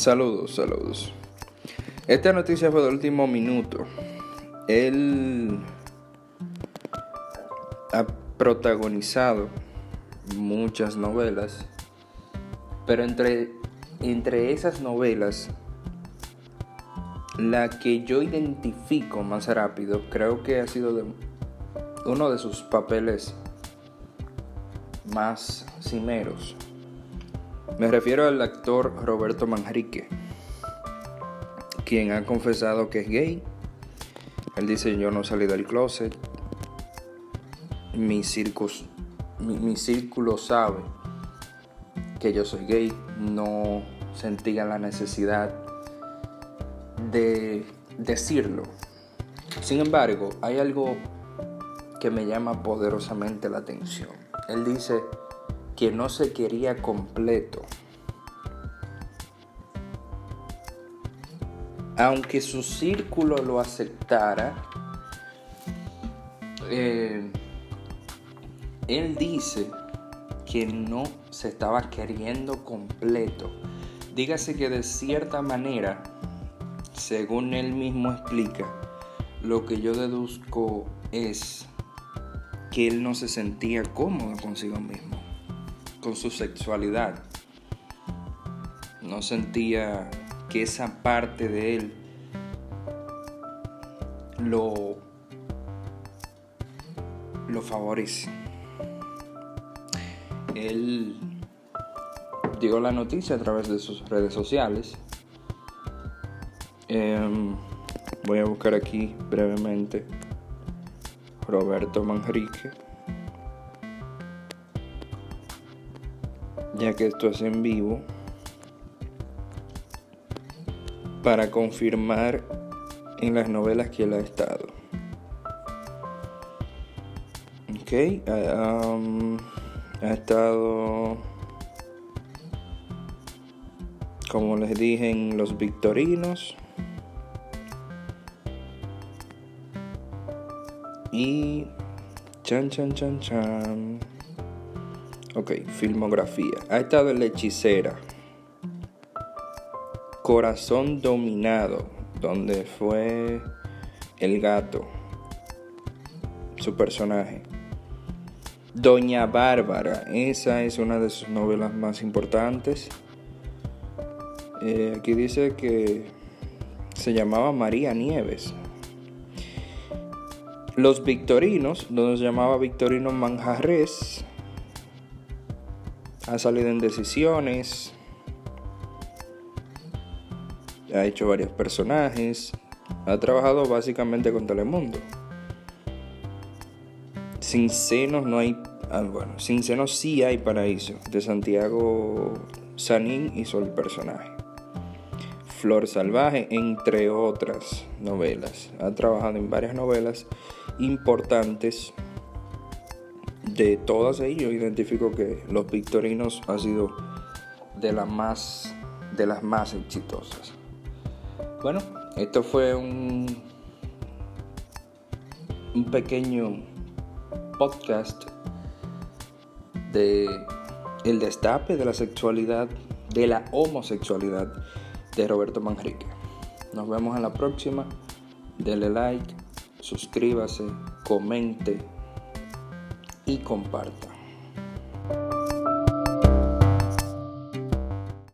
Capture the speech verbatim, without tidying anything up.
Saludos, saludos. Esta noticia fue de último minuto. Él ha protagonizado muchas novelas, pero entre, entre esas novelas, la que yo identifico más rápido, creo que ha sido de uno de sus papeles más cimeros. Me refiero al actor Roberto Manrique, quien ha confesado que es gay. Él dice: yo no salí del closet, mi, circus, mi, mi círculo sabe que yo soy gay, no sentía la necesidad de decirlo. Sin embargo, hay algo que me llama poderosamente la atención. Él dice que no se quería completo, aunque su círculo lo aceptara. eh, él dice que no se estaba queriendo completo. Dígase que de cierta manera, según él mismo explica, lo que yo deduzco es que él no se sentía cómodo consigo mismo, con su sexualidad. No sentía que esa parte de él lo, lo favorece. Él dio la noticia a través de sus redes sociales. Eh, voy a buscar aquí brevemente Roberto Manrique, ya que esto es en vivo, para confirmar en las novelas que él ha estado. Ok, um, ha estado, como les dije, en Los Victorinos y chan chan chan chan. Ok, filmografía. Ha estado en La Hechicera, Corazón Dominado, donde fue el gato, su personaje. Doña Bárbara, esa es una de sus novelas más importantes. Eh, aquí dice que se llamaba María Nieves. Los Victorinos, donde se llamaba Victorino Manjarres. Ha salido en Decisiones. Ha hecho varios personajes. Ha trabajado básicamente con Telemundo. Sin senos no hay. Ah, bueno, Sin senos sí hay paraíso. De Santiago Sanín hizo el personaje. Flor Salvaje, entre otras novelas. Ha trabajado en varias novelas importantes. De todas ellas, yo identifico que Los Victorinos ha sido de las más, de las más exitosas. Bueno, esto fue un, un pequeño podcast de el destape de la sexualidad, de la homosexualidad de Roberto Manrique. Nos vemos en la próxima. Dele like, suscríbase, comente y comparta.